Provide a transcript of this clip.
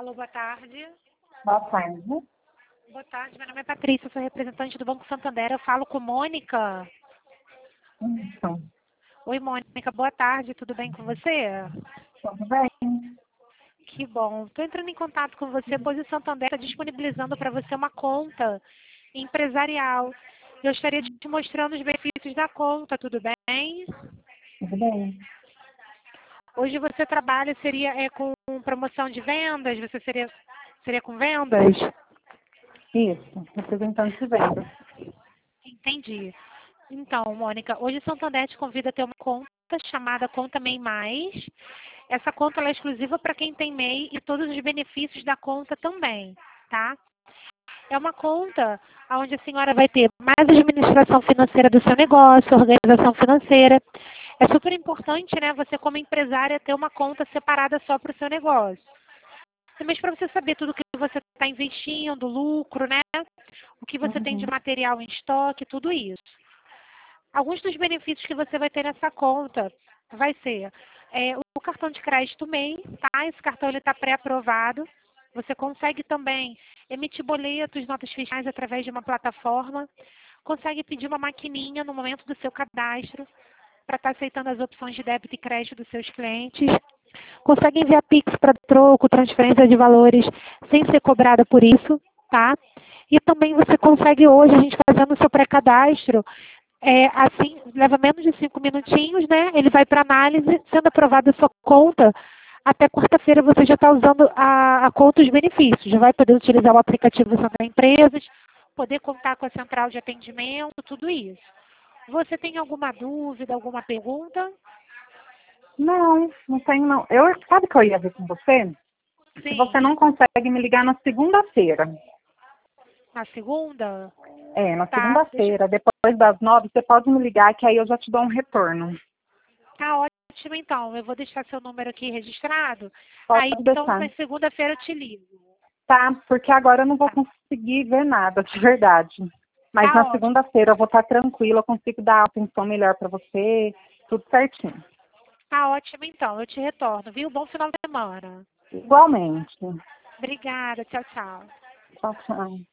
Alô, boa tarde. Boa tarde. Boa tarde, meu nome é Patrícia, eu sou representante do Banco Santander. Eu falo com Mônica. Isso. Oi, Mônica, boa tarde, tudo bem com você? Tudo bem? Que bom. Estou entrando em contato com você, pois o Santander está disponibilizando para você uma conta empresarial. Eu estaria te mostrando os benefícios da conta, tudo bem? Tudo bem. Hoje você trabalha, seria com promoção de vendas? Você seria com vendas? Isso, representante de vendas. Entendi. Então, Mônica, hoje o Santander te convida a ter uma conta chamada Conta MEI Mais. Essa conta ela é exclusiva para quem tem MEI e todos os benefícios da conta também, tá? É uma conta onde a senhora vai ter mais administração financeira do seu negócio, organização financeira. É super importante, né, você como empresária ter uma conta separada só para o seu negócio. Também para você saber tudo que você está investindo, lucro, né? O que você tem de Uhum. material em estoque, tudo isso. Alguns dos benefícios que você vai ter nessa conta vai ser o cartão de crédito MEI, tá? Esse cartão ele está pré-aprovado. Você consegue também emitir boletos, notas fiscais através de uma plataforma. Consegue pedir uma maquininha no momento do seu cadastro para estar aceitando as opções de débito e crédito dos seus clientes. Consegue enviar Pix para troco, transferência de valores sem ser cobrada por isso, tá? E também você consegue hoje, a gente fazendo o seu pré-cadastro, assim, leva menos de 5 minutinhos, né? Ele vai para análise, sendo aprovada a sua conta. Até quarta-feira você já está usando a conta os benefícios. Já vai poder utilizar o aplicativo Santa Empresas, poder contar com a central de atendimento, tudo isso. Você tem alguma dúvida, alguma pergunta? Não tenho não. Sabe o que eu ia ver com você? Se você Sim. não consegue me ligar na segunda-feira. Na segunda? Na Tá, segunda-feira, depois das 9, você pode me ligar que aí eu já te dou um retorno. tá ótimo então. Eu vou deixar seu número aqui registrado. Pode Aí então deixar. na segunda-feira eu te ligo. Tá? Porque agora eu não vou Tá, conseguir ver nada, de verdade. Mas tá na ótimo. segunda-feira eu vou estar tranquila, eu consigo dar atenção melhor para você, tudo certinho. Tá ótimo então. Eu te retorno, viu? Bom final de semana. Igualmente. Obrigada. Tchau, tchau. Tchau, tchau.